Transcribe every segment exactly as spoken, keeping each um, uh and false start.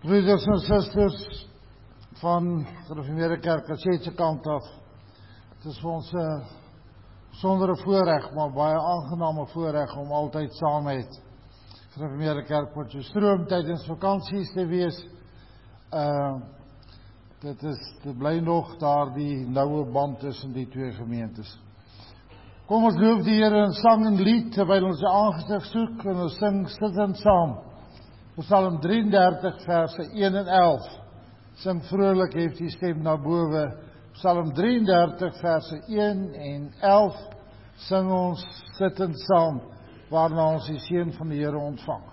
Broeders en susters van Gereformeerde Kerk Kaapstad se kant af, het is vir ons 'n besondere voorreg, maar baie aangename voorreg om altyd saam met Gereformeerde Kerk Potchefstroom tydens vakansies te wees. Uh, dit is, dit bly nog daar die noue band tussen die twee gemeentes. Kom ons loof die Here in sang en lied, terwyl ons sy aangesig soek, en ons sing sittend saam. Psalm drieëndertig verse een en elf. Sing vrolik, hef die stem na bowe. Psalm drieëndertig verse een en elf. Sing ons sittend saam, waarna ons die seën van die Here ontvang.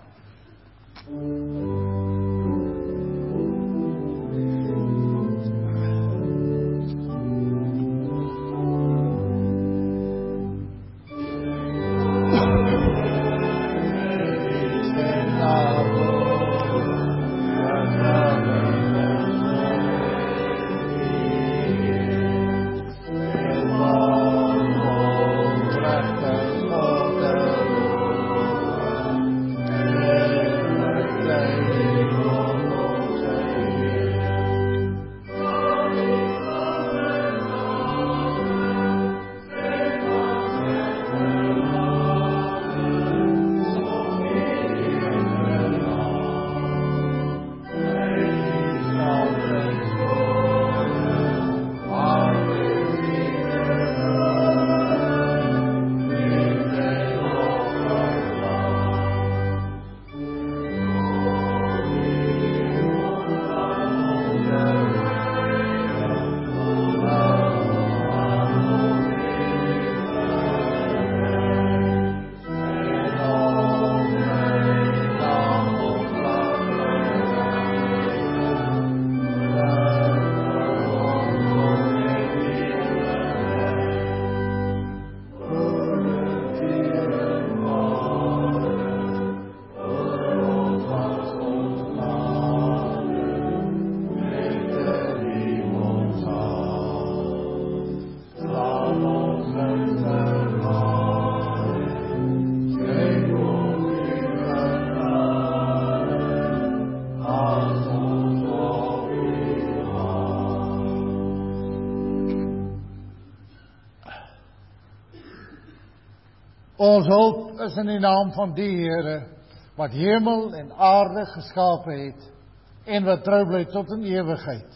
Ons hulp is in die naam van die Here, wat hemel en aarde geskape het, en wat trou bly tot in ewigheid.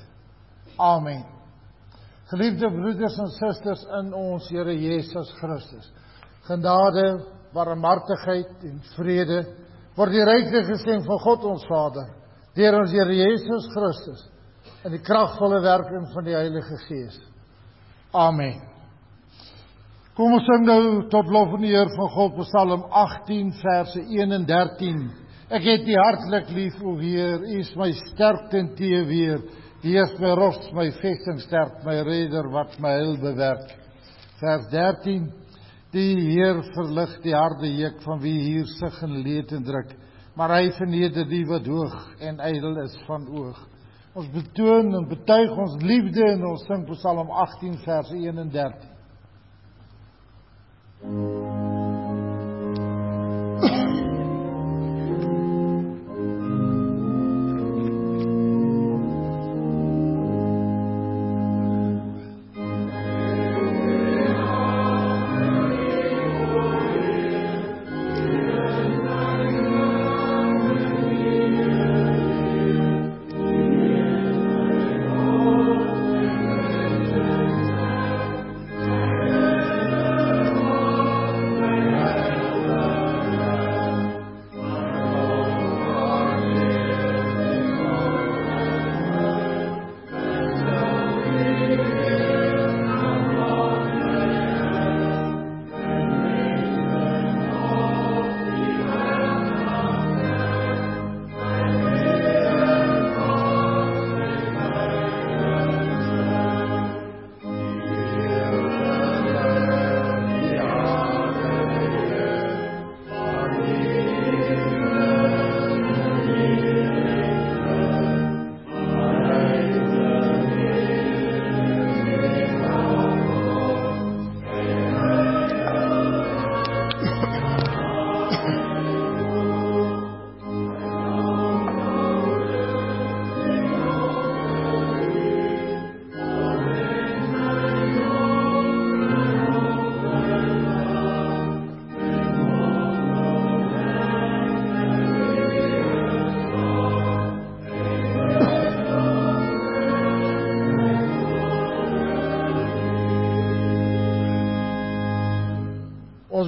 Amen. Geliefde broeders en susters in ons Here Jesus Christus, genade, barmhartigheid en vrede, word die ryklik geskenk van God ons Vader, deur ons Here Jesus Christus, in die kragvolle werking van die Heilige Gees. Amen. Kom ons sing nou tot lof en eer van God, Psalm agttien verse een en dertien. Ek het die hartlik lief, o Heer, U is my sterkte en teeweer. Die is my rots, my vesting sterk, my redder wat my heil bewerk. Vers dertien. Die Heer verlig die harde juk van wie hier sug en leed en druk, maar hy verneder die wat hoog en ydel is van oog. Ons betoon en betuig ons liefde en ons sing Psalm agttien verse een en dertien.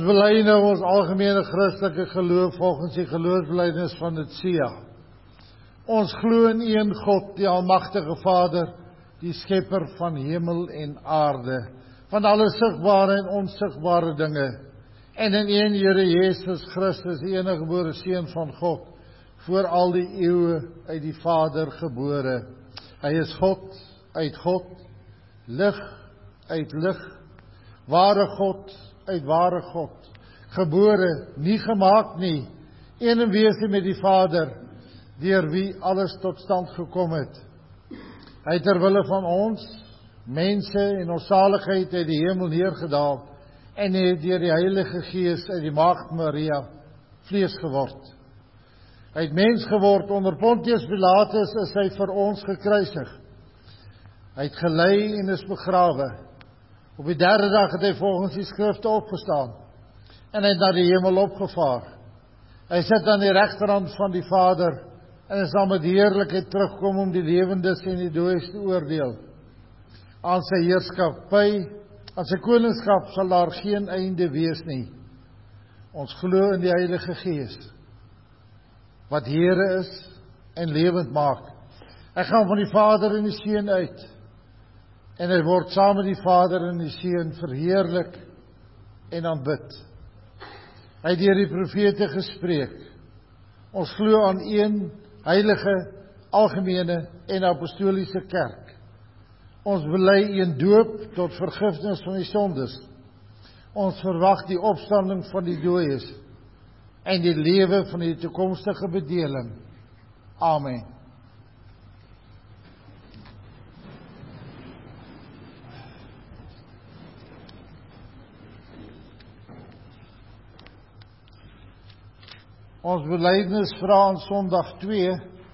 bely nou ons algemene Christelike geloof volgens die geloofsbelijdenis van het S I A. Ons glo in een God, die almagtige Vader, die skepper van hemel en aarde, van alle sigbare en onsigbare dinge, en in een Here Jesus Christus, die enige gebore Seun van God, voor al die eeue uit die Vader gebore. Hy is God uit God, lig uit lig, ware God uit ware God, gebore, nie gemaak nie, een en wese met die Vader, deur wie alles tot stand gekom het. Hy ter wille van ons, mense en ons saligheid uit die hemel neergedaal, en het deur die Heilige Gees uit die Maagd Maria vlees geword. Hy het mens geword, onder Pontius Pilatus is hy vir ons gekruisig. Hy het gelei en is begrawe. Op die derde dag het hy volgens die skrifte opgestaan, en hy het na die hemel opgevaar. Hy sit aan die regterhand van die Vader, en hy sal met heerlikheid terugkom om die lewendes en die dooies te oordeel. Aan sy heerskappy, aan sy koningskap sal daar geen einde wees nie. Ons glo in die Heilige Gees, wat Here is en lewend maak. Hy gaan van die Vader en die Seun uit, en hy word saam met die Vader en die Seun verheerlik en aanbid. Hy het deur die profete gespreek. Ons glo aan een heilige, algemene en apostoliese kerk. Ons bely een doop tot vergifnis van die sondes. Ons verwag die opstanding van die dooies en die lewe van die toekomstige bedeling. Amen. Ons belydenis vra aan Sondag twee,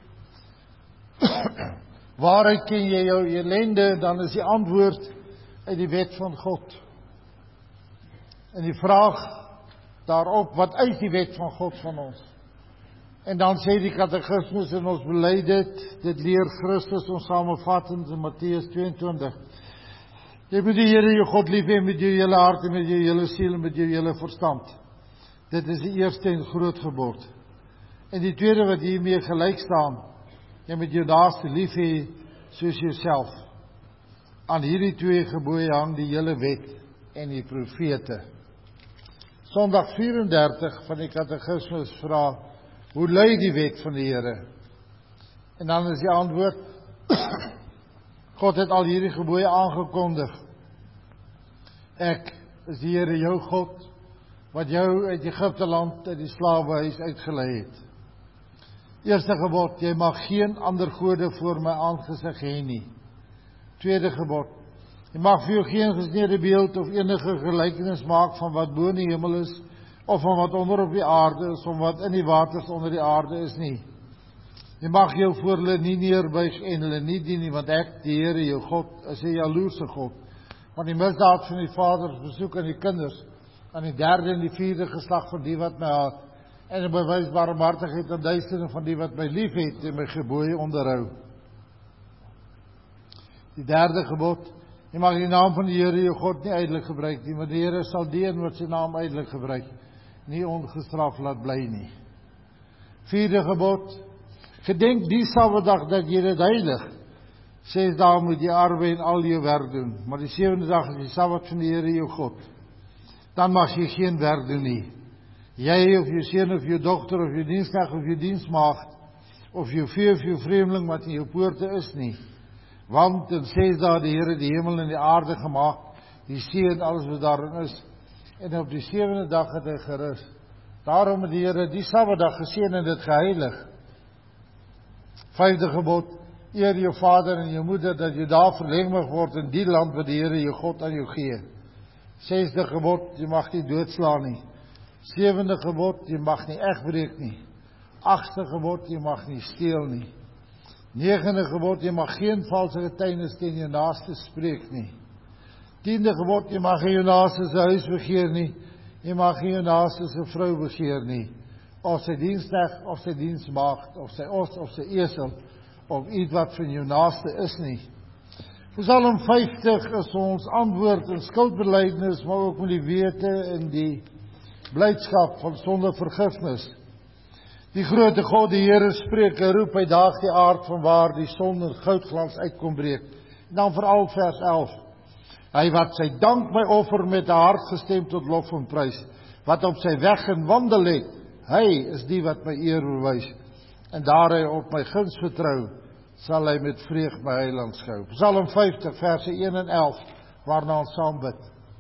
waaruit ken jy jou ellende, dan is die antwoord uit die wet van God. En die vraag daarop, wat eis die wet van God van ons? En dan sê die katekismus en ons bely dit, dit leer Christus ons samenvattend in Matteus tweeëntwintig. Jy moet die Here jou God lief hê met jou hele hart en met jou hele siel en met jou hele verstand. Dit is die eerste en groot gebod. En die tweede wat hiermee gelyk staan, jy moet jou naaste lief hê soos jouself. Aan hierdie twee gebooie hang die hele wet en die profete. Sondag vyf en dertig van die katekismus vra, hoe lui die wet van die Here? En dan is die antwoord, God het al hierdie gebooie aangekondig. Ek is die Here jou God, wat jou uit Egipte land, uit die slawehuis uitgelei het. Eerste gebod, jy mag geen ander gode voor my aangesig hê nie. Tweede gebod, jy mag vir jou geen gesneede beeld of enige gelykenis maak van wat bo in die hemel is, of van wat onder op die aarde is, of wat in die waters onder die aarde is nie. Jy mag jou voor hulle nie neerbuig en hulle nie dien nie, want ek, die Here jou God, is 'n jaloerse God. Want die misdaad van die vaders besoek aan die kinders, aan die derde en die vierde geslag van die wat my haat, en 'n bewys barmhartigheid aan duisende van die wat my lief het en my gebooie onderhou. Die derde gebod, jy mag die naam van die Here jou God nie ydelik gebruik nie, want die Here sal die een wat sy naam ydelik gebruik, nie ongestraf laat bly nie. Vierde gebod, gedenk die Sabbatdag dat jy dit heilig. Ses dae moet jy arbei en al jou werk doen, maar die sewende dag is die Sabbat van die Here jou God. Dan mag jy geen werk doen nie. Jy of jou seun of jou dogter of jou diensknegt of jou diensmaagd of jou vee of jou vreemdeling wat in jou poorte is nie. Want in ses dae die Here die hemel en die aarde gemaak, die see en alles wat daarin is, en op die sewende dag het hy gerus. Daarom het die Here die Sabbatdag geseën en dit geheilig. Vyfde gebod, eer jou vader en jou moeder, dat jy daar verleng mag word in die land wat die Here jou God aan jou gee. Sesde gebod, jy mag nie doodslaan nie. Sewende gebod, jy mag nie egbreek nie. Agste gebod, jy mag nie steel nie. Negende gebod, jy mag geen valse getuienis teen jou naaste spreek nie. Tiende gebod, jy mag nie jou naaste se huis begeer nie. Jy mag nie jou naaste se vrou begeer nie. Of sy diensknegt, of sy diensmaagd, of sy os, of sy esel, of iets wat van jou naaste is nie. Psalm vyftig is ons antwoord in skuldbelydenis, maar ook met die wete en die blydskap van sondevergifnis. Die grote God, die Here spreek, hy roep, hy daag die aard van waar die son in goudglans uitkom breek. En dan veral vers elf. Hy wat sy dank my offer met 'n hart gestem tot lof en prys, wat op sy weg en wandel het, hy is die wat my eer bewys. En daar hy op my guns vertrou, sal hy met vreug my heiland skou. Psalm vyftig, verse een en elf, waarna ons saam bid.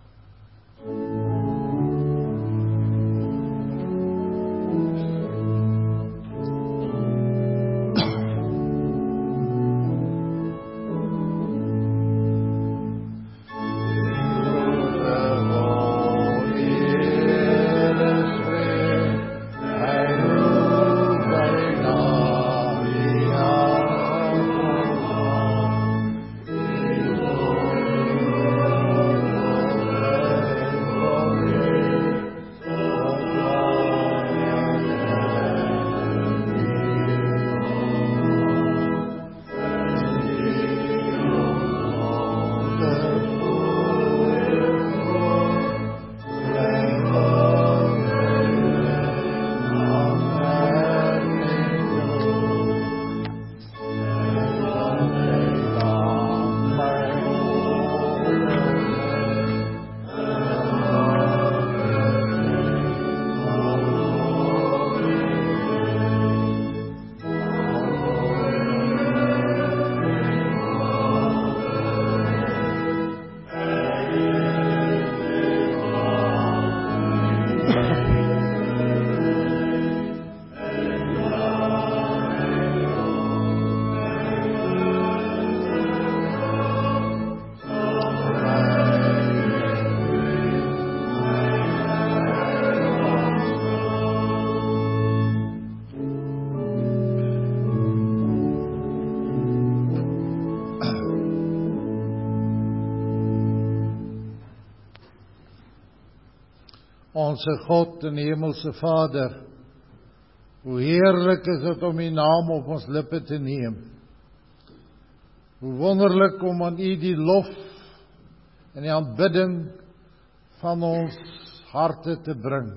Onse God en Hemelse Vader, hoe heerlik is het om U naam op ons lippe te neem. Hoe wonderlik om aan U die lof en die aanbidding van ons harte te bring.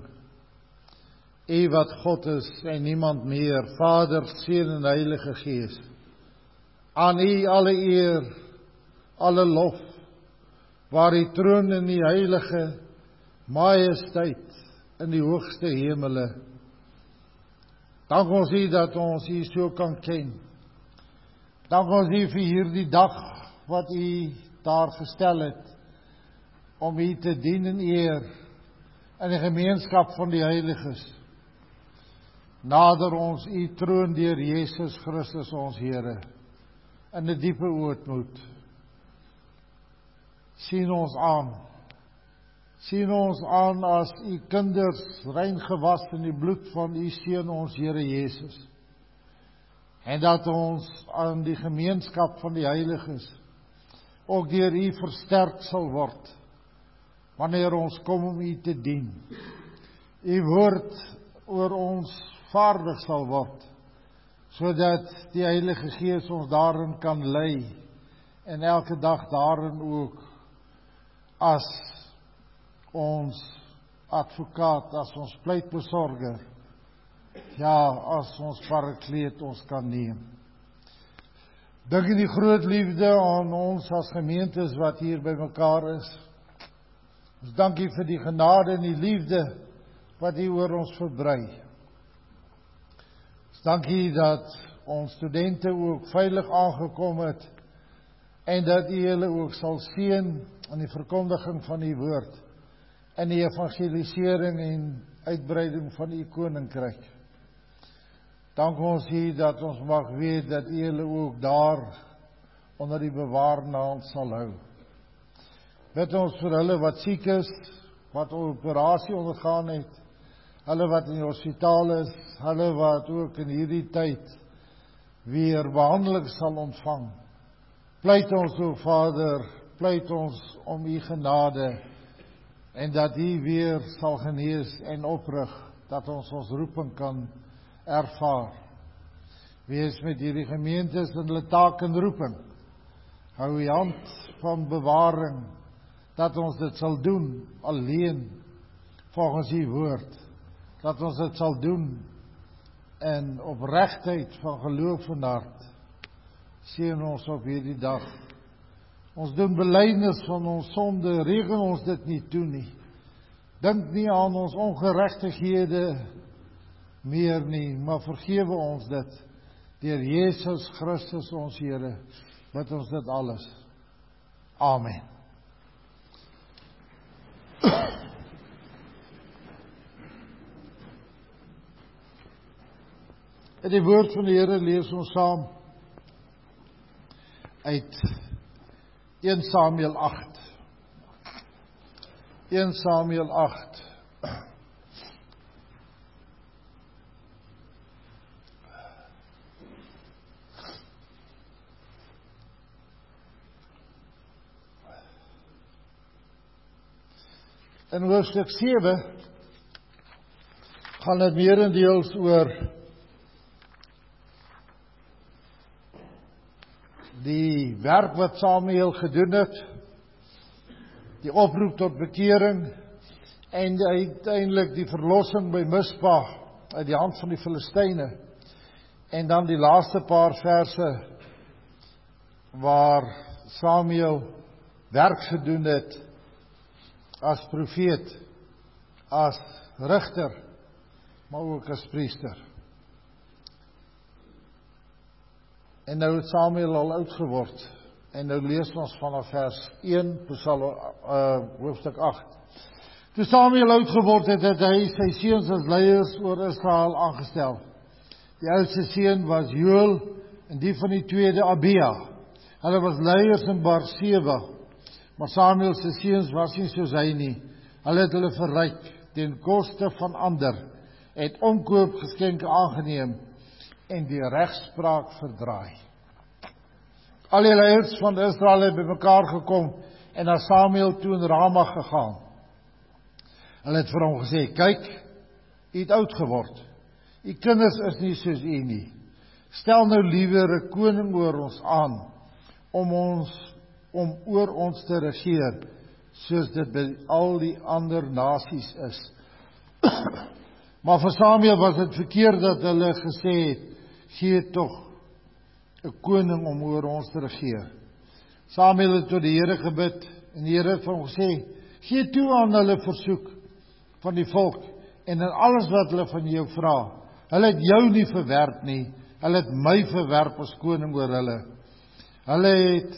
U wat God is en niemand meer, Vader, Seun en Heilige Gees. Aan U alle eer, alle lof, waar U troon in die heilige majesteit in die hoogste hemele. Dank ons U dat ons U so kan ken. Dank ons U vir hierdie dag wat U daar gestel het, om U te dien en eer in die gemeenskap van die heiliges. Nader ons U troon deur Jesus Christus ons Here, in 'n diepe ootmoed. Sien ons aan. Sien ons aan as U kinders, rein gewas in die bloed van U Seun, ons Here Jesus. En dat ons aan die gemeenskap van die heiliges ook deur U versterk sal word, wanneer ons kom om U te dien. U woord oor ons vaardig sal word, sodat die Heilige Gees ons daarin kan lei, en elke dag daarin ook as ons advokaat, as ons pleitbesorger, ja, as ons parakleet ons kan neem. Dink in die groot liefde aan ons as gemeentes wat hier by mekaar is. Ons dank U vir die genade en die liefde wat U oor ons verbrei. Ons dank U dat ons studente ook veilig aangekom het en dat U hulle ook sal seën in die verkondiging van U woord, in die evangelisering en uitbreiding van U koninkryk. Dank ons U dat ons mag weet dat U hulle ook daar onder die bewaarde hand sal hou. Bid ons vir hulle wat siek is, wat 'n operasie ondergaan het, hulle wat in die hospitaal is, hulle wat ook in hierdie tyd weer behandeling sal ontvang. Pleit ons, o Vader, pleit ons om U genade, en dat U weer sal genees en oprig, dat ons ons roeping kan ervaar. Wees met hierdie gemeentes in hulle taak en roeping. Hou U hand van bewaring, dat ons dit sal doen alleen, volgens U woord, dat ons dit sal doen in opregtheid van geloof en hart. Seën ons op hierdie dag. Ons doen belydenis van ons sonde, reken ons dit nie toe nie. Dink nie aan ons ongeregtighede meer nie, maar vergewe ons dit. Deur Jesus Christus ons Here, bid ons dit alles. Amen. In die woord van die Here lees ons saam uit Eerste Samuel agt. Eerste Samuel agt. In hoofstuk sewe gaan dit meerendeels oor die werk wat Samuel gedoen het, die oproep tot bekering en uiteindelik die verlossing by Mispa uit die hand van die Filistyne. En dan die laaste paar verse waar Samuel werk gedoen het as profeet, as rigter, maar ook as priester. En nou het Samuel al oud geword, en nou lees ons vanaf vers een, Psalm, uh, hoofstuk agt. Toe Samuel oud geword het, het hy sy seuns as leiers oor Israel aangestel. Die oudste seun was Joel, en die van die tweede Abia. Hulle was leiers in Berseba, maar Samuel se seuns was nie soos hy nie. Hulle het hulle verryk ten koste van ander, het omkoopgeskenke aangeneem en die regspraak verdraai. Al die leiers van Israel het bymekaar gekom en na Samuel toe in Rama gegaan. Hulle het vir hom gesê, kyk, u het oud geword. U kinders is nie soos u nie. Stel nou liewer 'n koning oor ons aan, om ons om oor ons te regeer, soos dit by al die ander nasies is. Maar vir Samuel was dit verkeerd dat hulle gesê het, gee tog 'n koning om oor ons te regeer. Samuel het tot die Here gebid, en die Here het vir hom gesê, gee toe aan hulle versoek van die volk, en in alles wat hulle van jou vra. Hulle het jou nie verwerp nie, hulle het my verwerp as koning oor hulle. Hulle het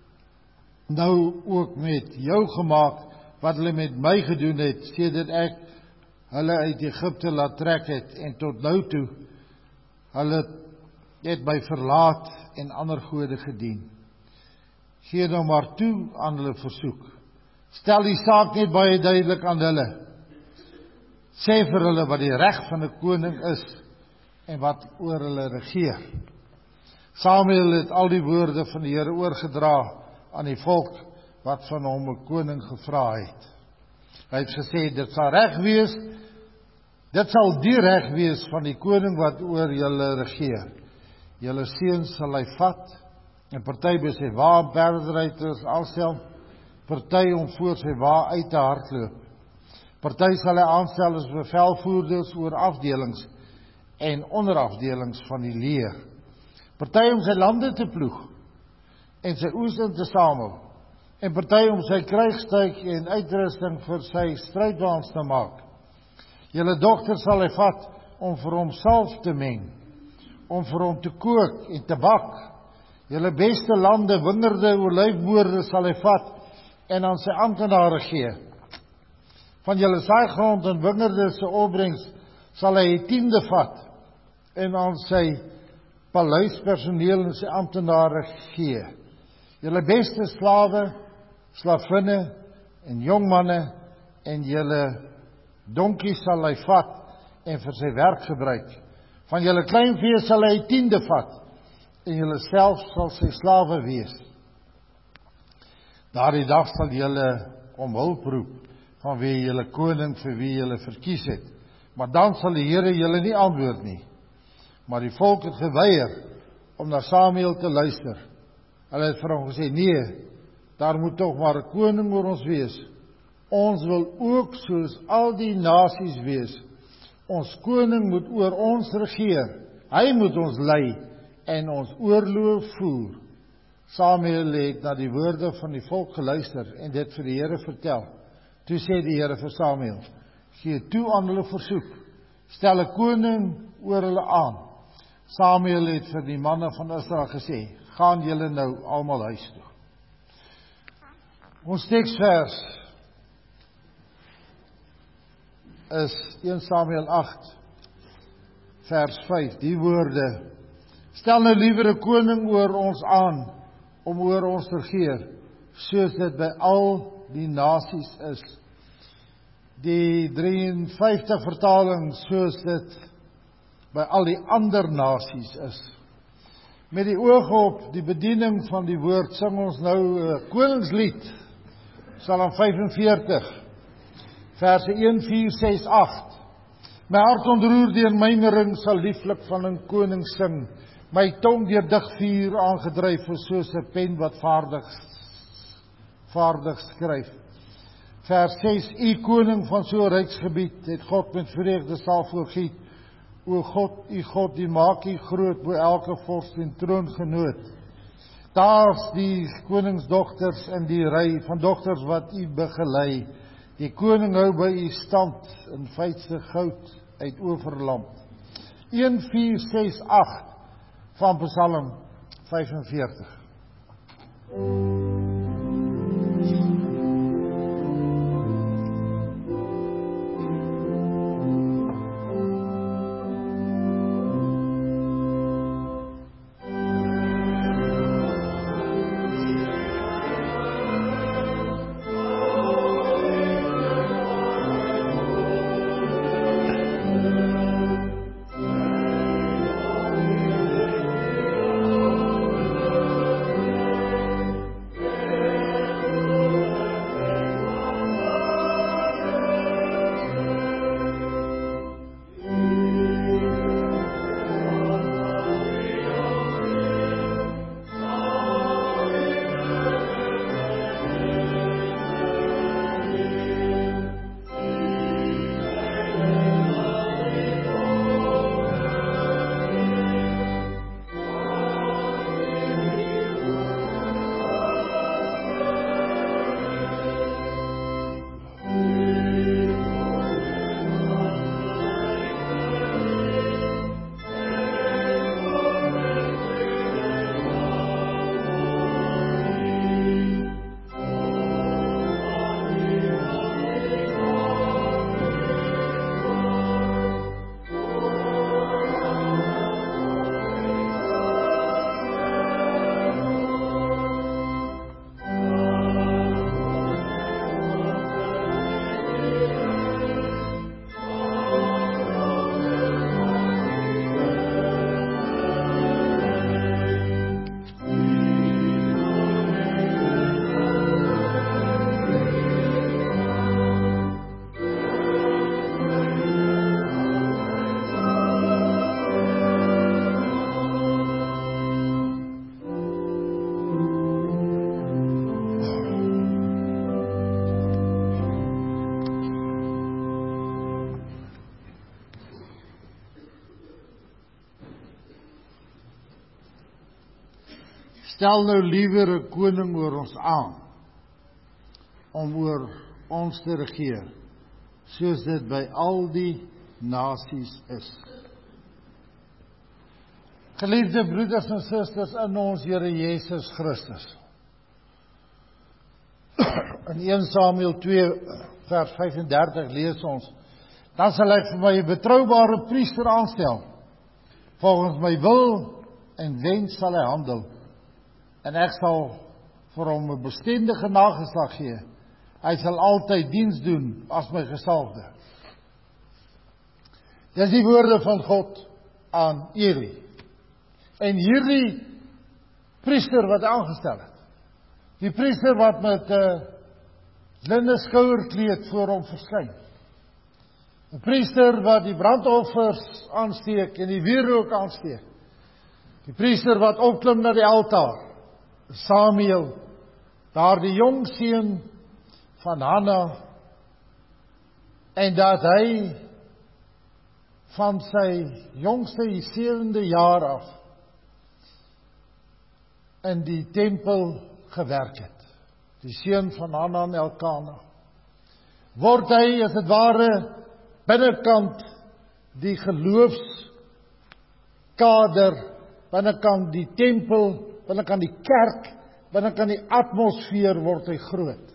nou ook met jou gemaak, wat hulle met my gedoen het, sedert ek hulle uit Egipte laat trek het, en tot nou toe, hulle het my verlaat en ander gode gedien. Gee nou maar toe aan hulle versoek. Stel die saak net baie duidelik aan hulle. Sê vir hulle wat die reg van 'n koning is, en wat oor hulle regeer. Samuel het al die woorde van die Here oorgedra aan die volk, wat van hom 'n koning gevra het. Hy het gesê, dit sal reg wees, dit sal die reg wees van die koning wat oor julle regeer. Julle seuns sal hy vat, en party by sy wa perdryters aanstel, party om voor sy wa uit te hardloop. Party sal hy aanstel as bevelvoerders oor afdelings en onderafdelings van die leer. Party om sy lande te ploeg en sy oes in te samel, en party om sy krygstuig en uitrusting vir sy strydwaans te maak. Julle dogters sal hy vat om vir homself te meng, om vir hom te kook en te bak. Julle beste lande, wingerde, olyfboorde sal hy vat en aan sy amptenare gee. Van julle saaigrond en wingerde se opbrengs sal hy die tiende vat en aan sy paleispersoneel en sy amptenare gee. Julle beste slawe, slavinne en jongmanne en julle donkies sal hy vat en vir sy werk gebruik. Van julle kleinvee sal hy tiende vat en julle self sal sy slawe wees. Daardie dag sal julle om hulp roep van wie julle koning vir wie julle verkies het. Maar dan sal die Here julle nie antwoord nie. Maar die volk het geweier om na Samuel te luister. Hulle het vir hom gesê, nee, daar moet tog maar 'n koning oor ons wees. Ons wil ook soos al die nasies wees. Ons koning moet oor ons regeer. Hy moet ons lei en ons oorlog voer. Samuel het na die woorde van die volk geluister en dit vir die Here vertel. Toe sê die Here vir Samuel: gee toe aan hulle versoek, stel 'n koning oor hulle aan. Samuel het vir die manne van Israel gesê: gaan julle nou almal huis toe. Ons teksvers is Eerste Samuel agt vers vyf, die woorde: stel nou liewer 'n koning oor ons aan om oor ons te regeer, soos dit by al die nasies is. Die drie en vyftig vertaling, soos dit by al die ander nasies is. Met die oog op die bediening van die woord sing ons nou 'n koningslied, Psalm vyf en veertig, verse een, vier, ses, agt. My hart ontroer deur mynering sal lieflik van 'n koning sing. My tong deur digvuur aangedryf is soos 'n pen wat vaardig vaardig skryf. Vers ses: U koning van so 'n ryksgebied het God met vreugde sal voorgiet. O God, U God, die maak U groot bo elke vorst en troongenoot. Daar's die koningsdogters in die ry van dogters wat U begelei. Die koning hou by U stand in fynste goud uit oorland. een, vier, ses, agt van Psalm vyf en veertig. Stel nou liewer 'n koning oor ons aan, om oor ons te regeer, soos dit by al die nasies is. Geliefde broeders en susters in ons Here Jesus Christus. In Eerste Samuel twee vers vyf en dertig lees ons: dan sal ek vir my 'n betroubare priester aanstel. Volgens my wil en wens sal hy handel. En ek sal vir hom 'n bestendige nageslag gee. Hy sal altyd diens doen as my gesalfde. Dis die woorde van God aan Eli. En hierdie priester wat aangestel het, die priester wat met 'n uh, linne skouerkleed voor hom verskyn, 'n priester wat die brandoffers aansteek en die wierook aansteek, die priester wat opklim na die altaar, Samuel, daardie jong seun van Hanna en dat hy van sy jongste sewende jaar af in die tempel gewerk het. Die seun van Hanna en Elkana. Word hy as het ware binnekant die geloofskader, binnekant die tempel, binnekant die kerk, binnekant die atmosfeer word hy groot.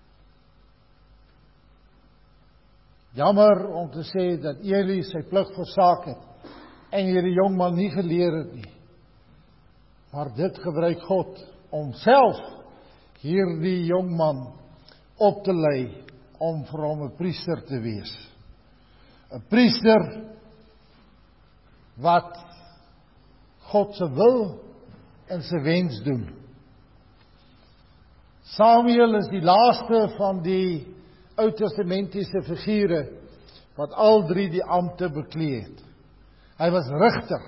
Jammer om te sê dat Eli sy plig versaak het en hierdie jong man nie geleer het nie. Maar dit gebruik God om self hierdie jong man op te lei om vir hom 'n priester te wees. 'n Priester wat God se wil en sy wens doen. Samuel is die laaste van die Ou Testamentiese figure wat al drie die ampte beklee het. Hy was rigter.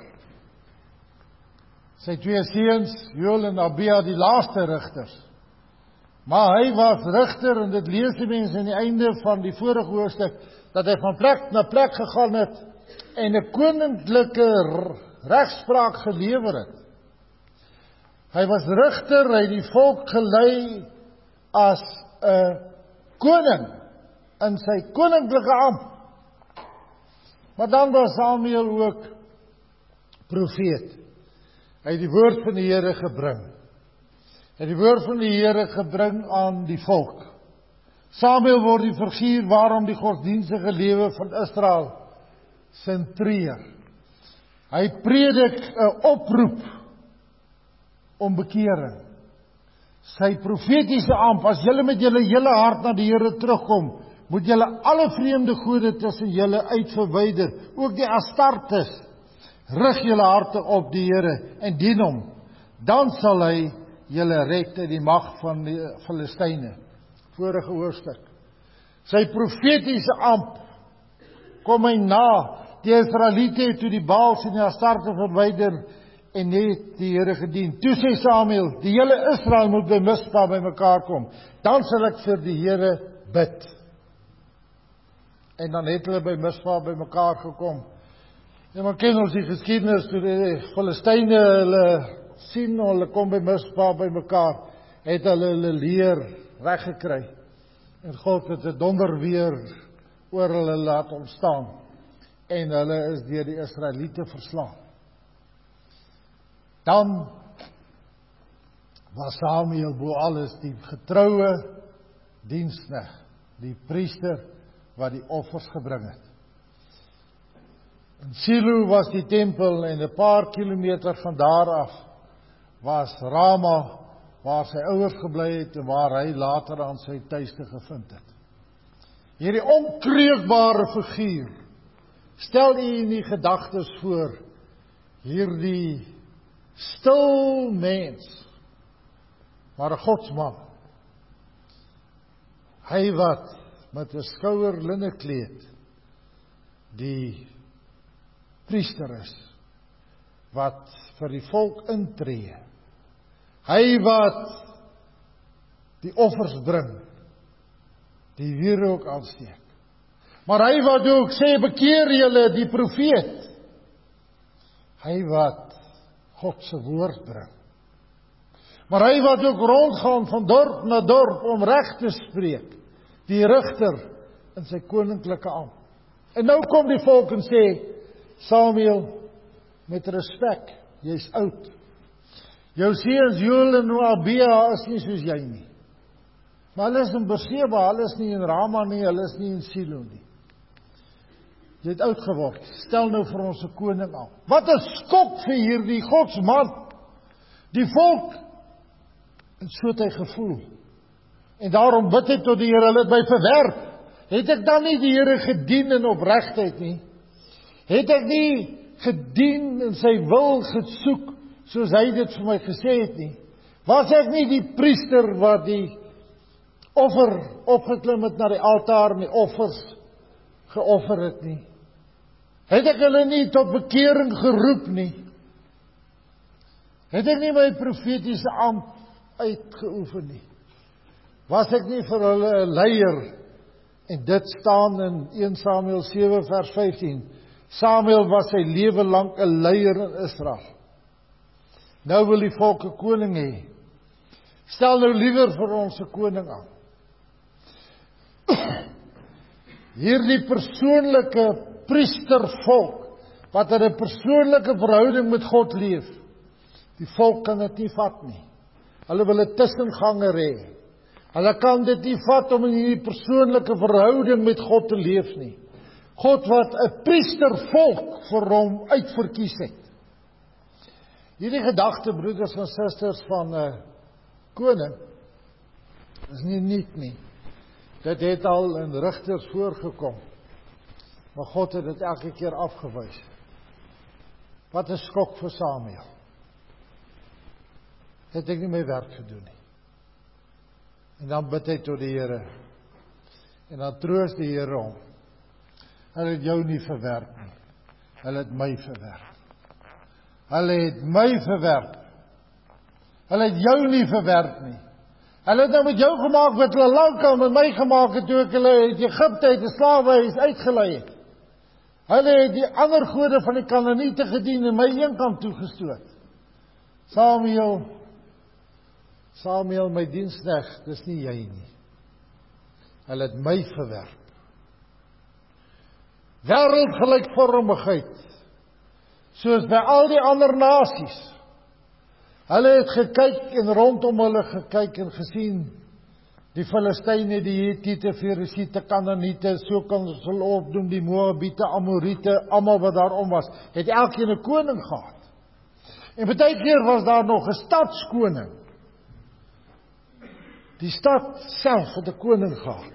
Sy twee seuns, Joel en Abia, die laaste rigters. Maar hy was rigter, en dit lees die mense aan die einde van die vorige hoofstuk, dat hy van plek na plek gegaan het en 'n koninklike regspraak gelewer het. Hy was rigter, hy het die volk gelei as 'n koning in sy koninklike ampt. Maar dan was Samuel ook profeet. Hy het die woord van die Here gebring. Hy het die woord van die Here gebring aan die volk. Samuel word die figuur waarom die godsdienstige lewe van Israel sentreer. Hy predik 'n oproep om bekering. Sy profetiese ampt, as julle met julle hele hart na die Here terugkom, moet julle alle vreemde gode tussen julle uitverwyder, ook die Astartes. Rig julle harte op die Here en dien hom. Dan sal hy julle red uit die mag van die Filistyne. Vorige hoofstuk. Sy profetiese ampt kom hy na. Die Israeliete het toe die Baals en die Astarte verwyder en net die Here gedien. Toe sê Samuel, die hele Israel moet by Mispa by mekaar kom. Dan sal ek vir die Here bid. En dan het hulle by Mispa by mekaar gekom. En maar ken ons die geskiedenis, toe die Filistyne hulle sien, hulle kom by Mispa by mekaar, het hulle hulle leer reggekry. En God het 'n donderweer oor hulle laat ontstaan. En hulle is deur die Israeliete verslaan. Dan was Samuel bo alles die getroue diensknegt, die priester wat die offers gebring het. In Silo was die tempel en 'n paar kilometer van daar af was Rama, waar sy ouers gebly het en waar hy later aan sy tuiste gevind het. Hierdie onkreukbare figuur, stel u in die gedagtes voor, hierdie stil mens, maar 'n godsman. Hy wat met 'n skouerlinne kleed die priester is, wat vir die volk intree. Hy wat die offers bring, die wierook aansteek. Maar hy wat ook sê, bekeer julle, die profeet. Hy wat God se woord bring. Maar hy wat ook rondgaan van dorp na dorp om reg te spreek, die rigter in sy koninklike ampt. En nou kom die volk en sê, Samuel, met respek, jy's oud. Jou seuns Joel en Abia is nie soos jy nie. Maar hulle is in Berseba, hulle is nie in Rama nie, hulle is nie in Silo nie. Jy het oud geword, stel nou vir ons 'n koning aan. Wat 'n skok vir hierdie godsman. Die volk, en so het hy gevoel. En daarom bid hy tot die Here, hulle het my verwerp. Het ek dan nie die Here gedien in opregtheid nie? Het ek nie gedien en sy wil gesoek, soos hy dit vir my gesê het nie? Was ek nie die priester wat die offer opgeklim het na die altaar en die offers geoffer het nie? Het ek hulle nie tot bekering geroep nie? Het ek nie my profetiese ampt uitgeoefen nie? Was ek nie vir hulle 'n leier En dit staan in Eerste Samuel sewe vers vyftien. Samuel was sy lewe lank 'n leier in Israel. Nou wil die volk 'n koning hê. Stel nou liewer vir ons 'n koning aan. Hierdie persoonlike priestervolk, wat in 'n persoonlike verhouding met God leef, die volk kan dit nie vat nie. Hulle wil 'n tussenganger hê. Hulle kan dit nie vat om in hierdie persoonlike verhouding met God te leef nie. God wat 'n priestervolk vir hom uitverkies het. Hierdie gedagte, broeders en susters, van 'n uh, koning, is nie nuut nie. Dit het al in Rigters voorgekom. Maar God het dit elke keer afgewys. Wat 'n skok vir Samuel. Het ek nie my werk gedoen nie. En dan bid hy tot die Here. En dan troos die Here hom. Hulle het jou nie verwerp nie. Hulle het my verwerp. Hulle het my verwerp. Hulle het jou nie verwerp nie. Hulle het nou met jou gemaak wat hulle lankal met my gemaak het toe ek hulle uit Egipte uit die slawehuis uitgelei het. Hulle het die ander gode van die Kanaaniete gedien en my eenkant toegestoot. Samuel, Samuel my diensknegt, dis nie jy nie. Hulle het my verwerp. Wêreldgelykvormigheid, soos by al die ander nasies. Hulle het gekyk en rondom hulle gekyk en gesien, die Filistyne, die Hittiete, Feresiete, Kanaaniete, so kan ons hulle opdoen, die Moabiete, Amoriete, almal wat daarom was, het elkeen 'n koning gehad. En baie keer was daar nog 'n stadskoning. Die stad self het 'n koning gehad.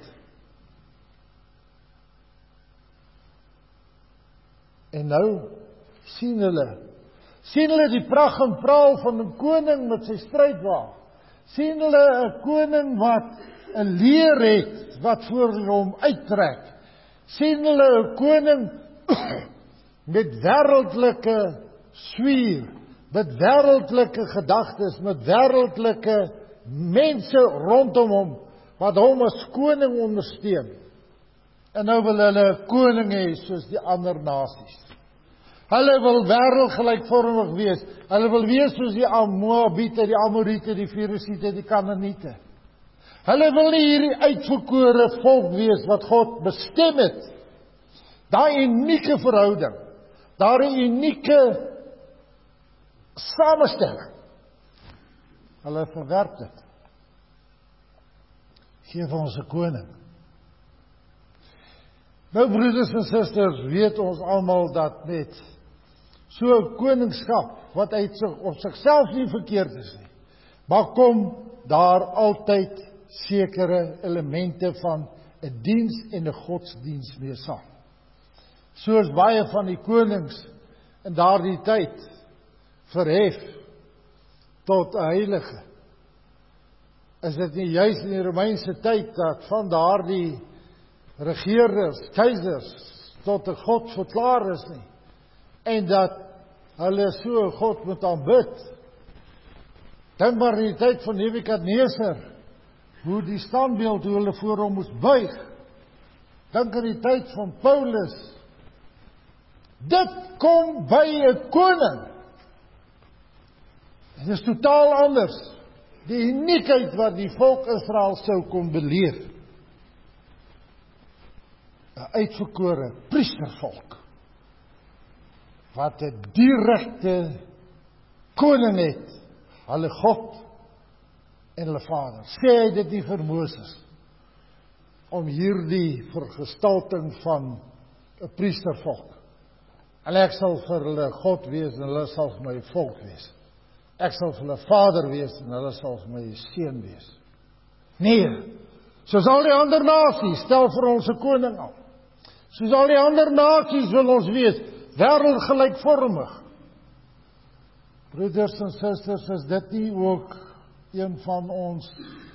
En nou sien hulle sien hulle die pragt en praal van 'n koning met sy strydwa. Sien hulle 'n koning wat 'n leer het wat voor hom uittrek. Sien hulle 'n koning met wêreldlike swier, met wêreldlike gedagtes, met wêreldlike mense rondom hom wat hom as koning ondersteun. En nou wil hulle 'n koning hê soos die ander nasies. Hulle wil wêreldgelykvormig wees. Hulle wil wees soos die Moabiete, die Amoriete, die Feresiete, die Kanaaniete. Hulle wil nie hierdie uitverkore volk wees wat God bestem het. Daai unieke verhouding, daai unieke samestelling. Hulle verwerp dit. Geef ons 'n koning. Nou broeders en susters, weet ons almal dat met so 'n koningskap, wat uit sig, op sigself nie verkeerd is nie, maar kom daar altyd sekere elemente van 'n diens en 'n godsdiens mee saam. Soos baie van die konings in daardie tyd verhef tot 'n heilige. Is dit nie juis in die Romeinse tyd dat van daardie regeerders, keisers tot 'n God verklaar is nie, en dat hulle so 'n God moet aanbid? Dink maar in die tyd van Nebukadneser, hoe die standbeeld, hoe hulle voor hom moes buig. Dink aan die tyd van Paulus. Dit kom by 'n koning. Dit is totaal anders. Die uniekheid wat die volk Israel sou kon beleef. 'n Uitverkore priestervolk wat 'n direkte koning het, hulle God en hulle Vader. Sê hy dit nie vir Moses om hierdie vergestalting van 'n priestervolk. En ek sal vir hulle God wees en hulle sal vir my volk wees. Ek sal vir hulle Vader wees en hulle sal vir my seun wees. Nee, soos al die ander nasies, stel vir ons 'n koning aan. Soos al die ander nasies wil ons wees, wêreldgelykvormig. Broeders en susters, is dit nie ook een van ons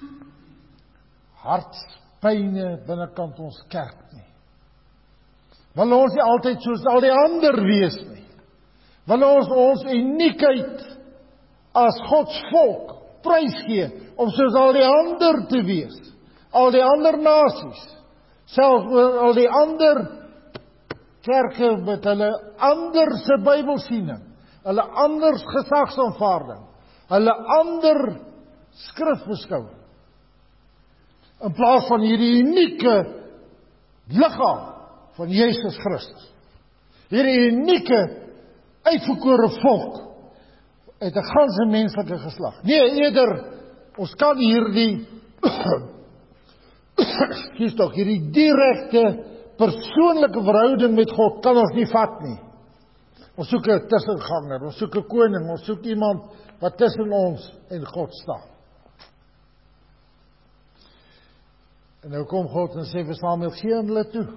hartspyne binnekant ons kerk nie? Wil ons nie altyd soos al die ander wees nie? Wil ons ons uniekheid as Gods volk prys gee om soos al die ander te wees? Al die ander nasies, Selfs oor al die ander kerke met hulle anderse Bybelsiening, hulle anders gesagsaanvaarding, hulle ander skrifbeskouing. In plaas van hierdie unieke liggaam van Jesus Christus. Hierdie unieke uitverkore volk uit 'n ganse menslike geslag. Nee, eerder ons kan hierdie kies tog hierdie direkte persoonlike verhouding met God kan ons nie vat nie. Ons soek 'n tussenganger, ons soek 'n koning, ons soek iemand wat tussen ons en God staan. En nou kom God en sê vir Samuel, gee aan hulle toe.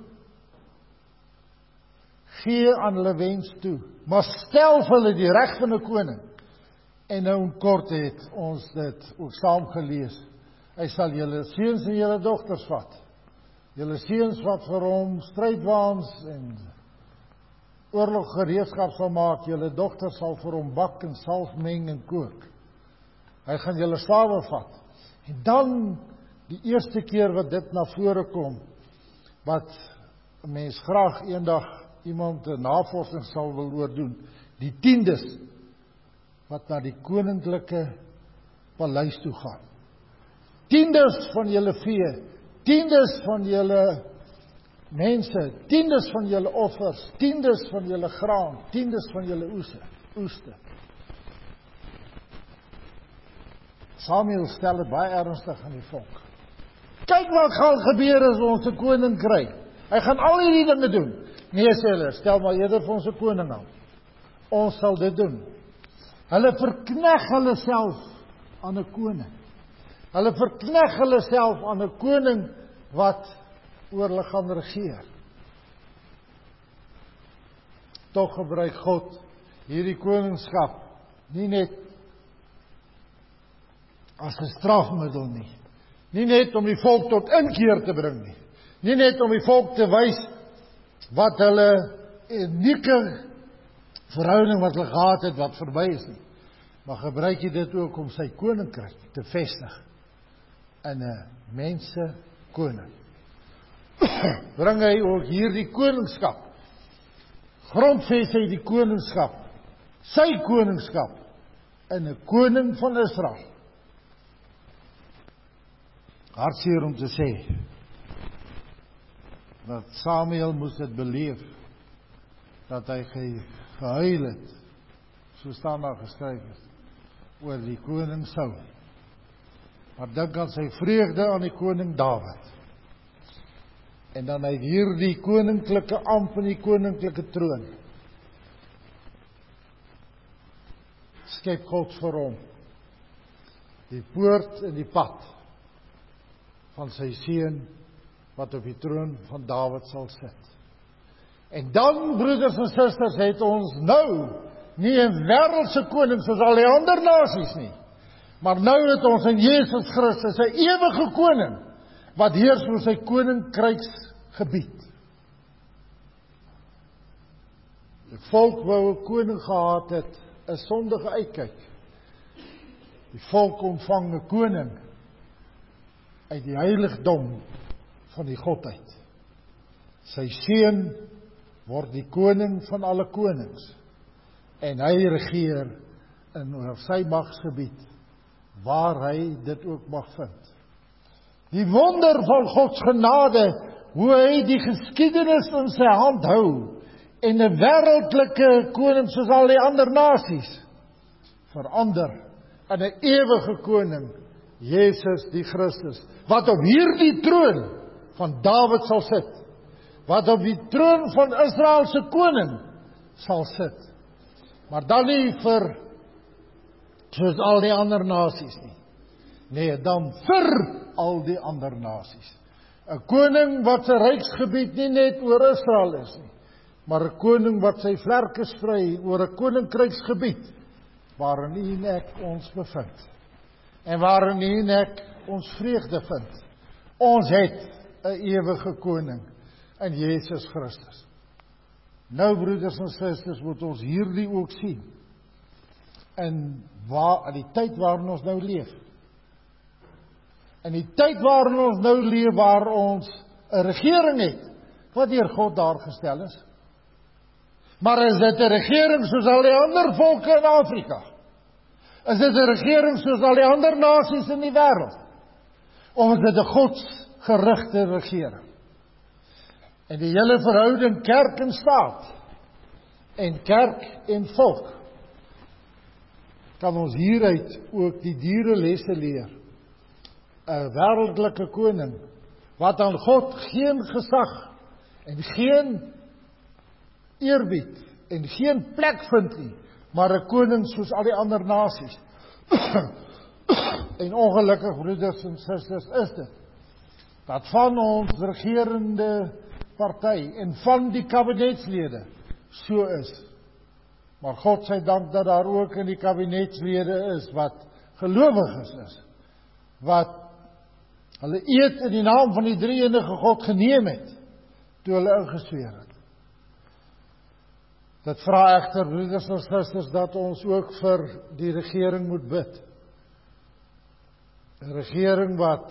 Gee aan hulle wens toe. Maar stel vir hulle die reg van 'n koning. En nou in kort het ons dit ook saam gelees. Hy sal julle seuns en julle dogters vat. Julle seuns wat vir hom strydwaans en oorloggereedskap sal maak. Julle dogters sal vir hom bak en salf meng en kook. Hy gaan julle slawe vat. En dan die eerste keer wat dit na vore kom, wat 'n mens graag eendag iemand 'n navorsing sal wil oordoen, die tiendes wat na die koninklike paleis toe gaan. Tiendes van julle vee, tiendes van julle mense, tiendes van julle offers, tiendes van julle graan, tiendes van julle oeste, oeste. Samuel stel dit baie ernstig aan die volk. Kyk wat gaan gebeur as ons 'n koning kry. Hy gaan al hierdie dinge doen. Nee, sê hulle, stel maar eerder vir ons 'n koning aan. Ons sal dit doen. Hulle verkneg hulle self aan 'n koning. Hulle verkneg hulle self aan 'n koning wat oor hulle gaan regeer. Tog gebruik God hierdie koningskap nie net as 'n strafmiddel nie. Nie net om die volk tot inkeer te bring nie. Nie net om die volk te wys wat hulle unieke verhouding wat hulle gehad het wat verby is nie. Maar gebruik jy dit ook om sy koninkryk te vestig in 'n mense koning. Bring hy ook hierdie koningskap. Grondves hy die koningskap. Sy koningskap in 'n koning van Israel. Hartseer om te sê dat Samuel moes dit beleef, dat hy gehuil het, so staan daar geskryf is, oor die koning Saul. Maar dink aan sy vreugde aan die koning Dawid. En dan hy hierdie koninklike amp en die koninklike troon. Skep God vir hom die poort en die pad van sy seun wat op die troon van Dawid sal sit. En dan, broeders en susters, het ons nou nie 'n wêreldse koning soos al die ander nasies nie, maar nou het ons in Jesus Christus 'n ewige koning wat heers oor sy koninkryksgebied. Die volk wou 'n koning gehad het, 'n sondige uitkyk. Die volk ontvang 'n koning uit die heiligdom van die Godheid. Sy seun word die koning van alle konings en hy regeer in oor sy magsgebied waar hy dit ook mag vind. Die wonder van Gods genade, hoe hy die geskiedenis in sy hand hou en 'n wêreldlike koning soos al die ander nasies verander in 'n ewige koning, Jesus die Christus, wat op hierdie troon van Dawid sal sit, wat op die troon van Israel se koning sal sit. Maar dan nie vir soos al die ander nasies nie. Nee, dan vir al die ander nasies. 'n Koning wat sy ryksgebied nie net oor Israel is nie, maar 'n koning wat sy vlerke sprei oor 'n koninkryksgebied waarin U en ek ons bevind. En waarin U en ek ons vreugde vind. Ons het 'n ewige koning in Jesus Christus. Nou, broeders en susters, moet ons hierdie ook sien in waar, in die tyd waarin ons nou leef. In die tyd waarin ons nou leef, waar ons 'n regering het wat deur God daar gestel is. Maar is dit 'n regering soos al die ander volke in Afrika? Is dit 'n regering soos al die ander nasies in die wêreld? Of is dit 'n godsgerigte regering? En die hele verhouding kerk en staat en kerk en volk kan ons hieruit ook die dierelesse leer. 'n Wêreldelike koning wat aan God geen gesag en geen eerbied en geen plek vind nie, maar 'n koning soos al die ander nasies. En ongelukkig, broeders en susters, is dit dat van ons regerende party en van die kabinetslede so is. Maar God sy dank dat daar ook in die kabinetslede is wat gelowiges is, wat hulle eed in die naam van die drie-enige God geneem het, toe hulle ingesweer het. Dit vra egter, broeders en susters, dat ons ook vir die regering moet bid. 'n Regering wat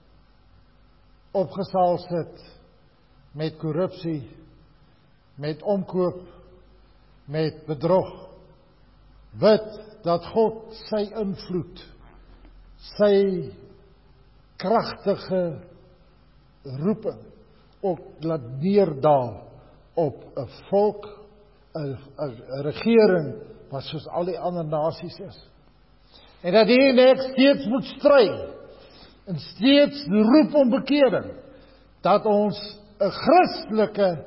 opgesaal sit met korrupsie, met omkoop, met bedrog. Bid dat God sy invloed, sy kragtige roeping ook laat neerdaal op 'n volk, 'n 'n regering wat soos al die ander nasies is. En dat die en ek steeds moet stry en steeds roep om bekering, dat ons 'n Christelike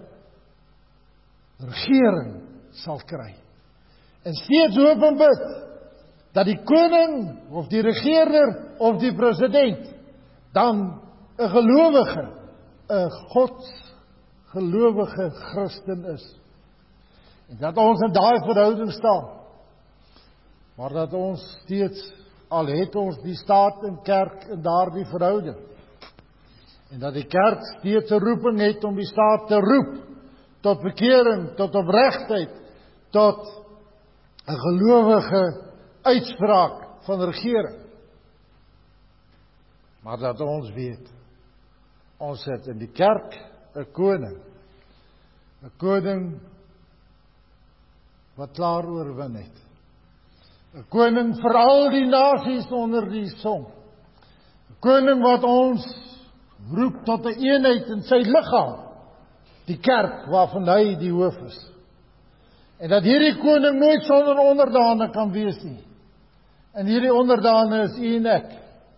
regering sal kry. En steeds hoop en bid dat die koning of die regerder of die president dan 'n gelowige, 'n godsgelowige Christen is. En dat ons in daai verhouding staan. Maar dat ons steeds, al het ons die staat en kerk in daardie verhouding, en dat die kerk steeds 'n roeping het om die staat te roep tot bekering, tot opregtheid, tot 'n gelowige uitspraak van regering. Maar dat ons weet, ons het in die kerk 'n koning, 'n koning wat klaar oorwin het. 'n Koning vir al die nasies onder die son. 'n Koning wat ons roep tot 'n eenheid in sy liggaam, die kerk waarvan hy die hoof is. En dat hierdie koning nooit sonder onderdane kan wees nie. En hierdie onderdane is u en ek.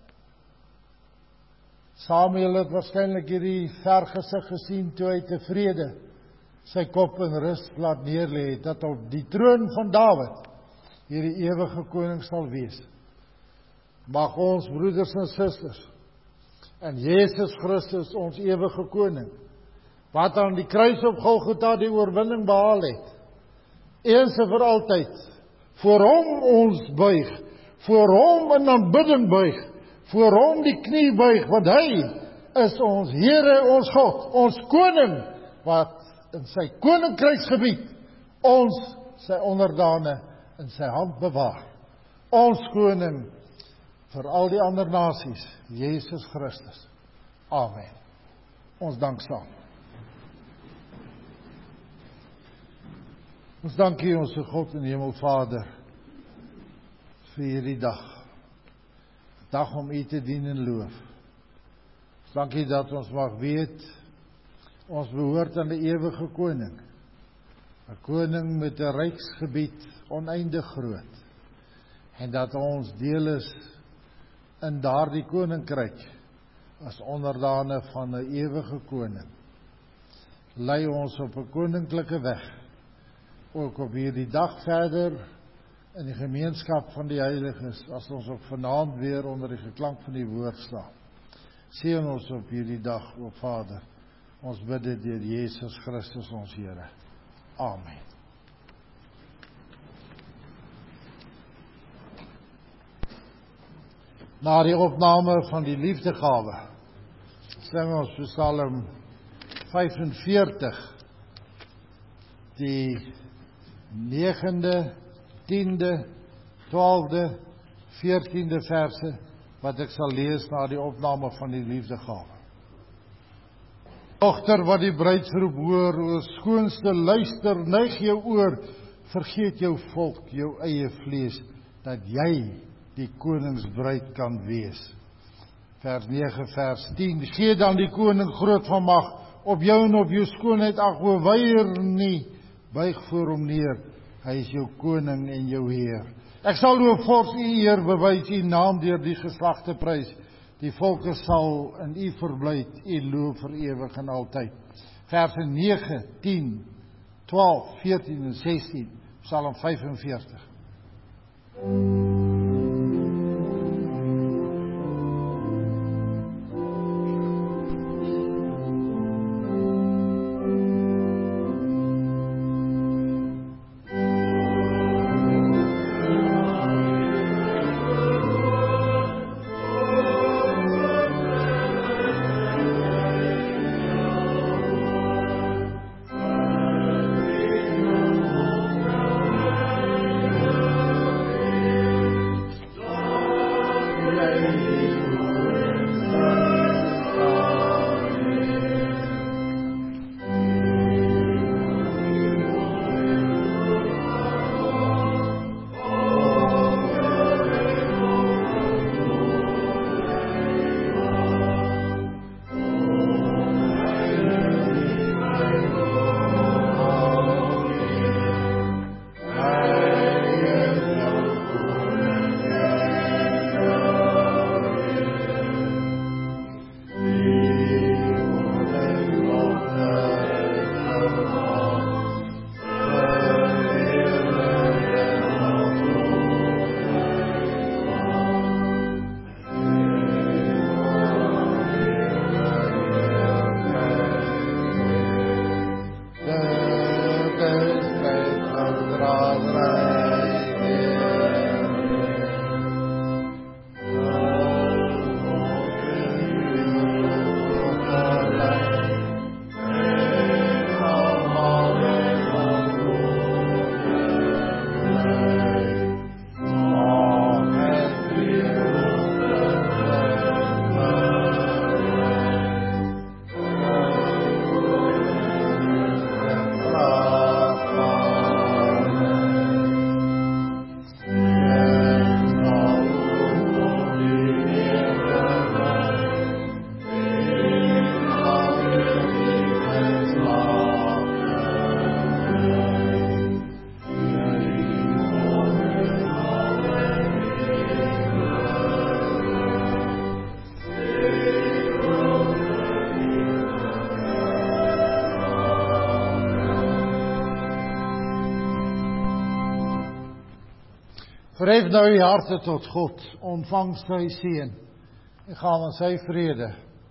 Samuel het waarskynlik hierdie vergesig gesien toe hy tevrede sy kop in rus laat neerlê, dat op die troon van Dawid hierdie ewige koning sal wees. Mag ons broeders en susters en Jesus Christus ons ewige koning, wat aan die kruis op Golgotha die oorwinning behaal het, eens en vir altyd voor hom ons buig, voor hom in aanbidding buig, voor hom die knie buig, want hy is ons Here, ons God, ons koning, wat in sy koninkryksgebied ons, sy onderdane, in sy hand bewaar. Ons koning vir al die ander nasies, Jesus Christus. Amen. Ons dank saam. Ons dankie ons God en Hemelvader vir hierdie dag. Dag om U te dien en loof. Dankie dat ons mag weet, ons behoort aan die ewige koning. 'n Koning met 'n ryksgebied oneindig groot. En dat ons deel is in daardie koninkryk as onderdane van 'n ewige koning. Lei ons op 'n koninklike weg, ook op hierdie dag verder in die gemeenskap van die heiliges, as ons ook vanaand weer onder die geklank van die woord staan. Seën ons op hierdie dag, o Vader. Ons bid dit deur Jesus Christus ons Here. Amen. Na die opname van die liefdegawe sing ons Psalm vyfenveertig, die negende, tiende, twaalfde, veertiende verse wat ek sal lees na die opname van die liefdegawe. Dogter wat die bruidsroep hoor, o skoonste luister, neig jou oor, vergeet jou volk, jou eie vlees, dat jy die koningsbruid kan wees. Vers nege, vers tien, gee dan die koning groot van mag, op jou en op jou skoonheid ag, o weier nie, buig voor hom neer, hy is jou koning en jou Heer. Ek sal o vors u eer bewys, u naam deur die geslagte prys, die volke sal in u verbly, u loof vir ewig en altyd. Verse nege, tien, twaalf, veertien en sestien, Psalm vyfenveertig. Verhef nou die harte tot God, ontvang sy seën, en gaan in sy vrede.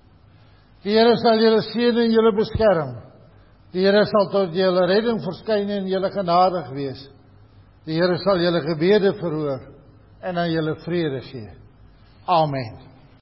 Die Here sal julle seën en julle beskerm. Die Here sal tot julle redding verskyn en julle genadig wees. Die Here sal julle gebede verhoor en aan julle vrede gee. Amen.